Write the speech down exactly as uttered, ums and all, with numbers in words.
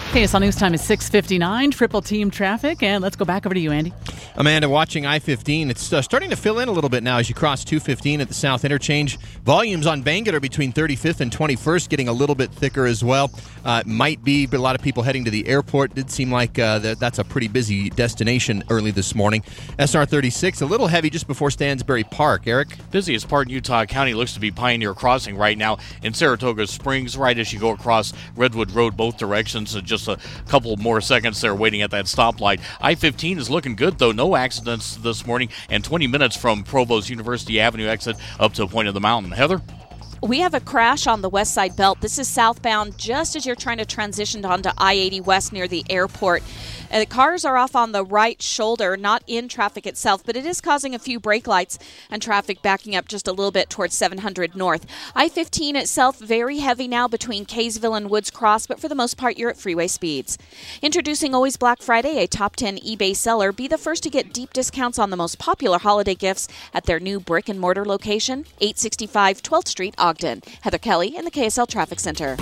K S L News Time is six fifty-nine, triple team traffic, and let's go back over to you, Andy. Amanda, watching I fifteen, it's uh, starting to fill in a little bit now as you cross two fifteen at the South Interchange. Volumes on Bangerter between thirty-fifth and twenty-first getting a little bit thicker as well. Uh, might be, but a lot of people heading to the airport. Did seem like uh, that, that's a pretty busy destination early this morning. S R thirty-six, a little heavy just before Stansbury Park. Eric? Busiest part in Utah County looks to be Pioneer Crossing right now in Saratoga Springs, right as you go across Redwood Road both directions. So just a couple more seconds there waiting at that stoplight. I fifteen is looking good, though. No accidents this morning, and twenty minutes from Provost University Avenue exit up to Point of the Mountain. Heather? We have a crash on the west side belt. This is southbound just as you're trying to transition onto I eighty West near the airport. Uh, the cars are off on the right shoulder, not in traffic itself, but it is causing a few brake lights and traffic backing up just a little bit towards seven hundred North. I fifteen itself very heavy now between Kaysville and Woods Cross, but for the most part you're at freeway speeds. Introducing Always Black Friday, a top ten eBay seller. Be the first to get deep discounts on the most popular holiday gifts at their new brick and mortar location, eight sixty-five twelfth Street, Ogden. Heather Kelly in the K S L Traffic Center.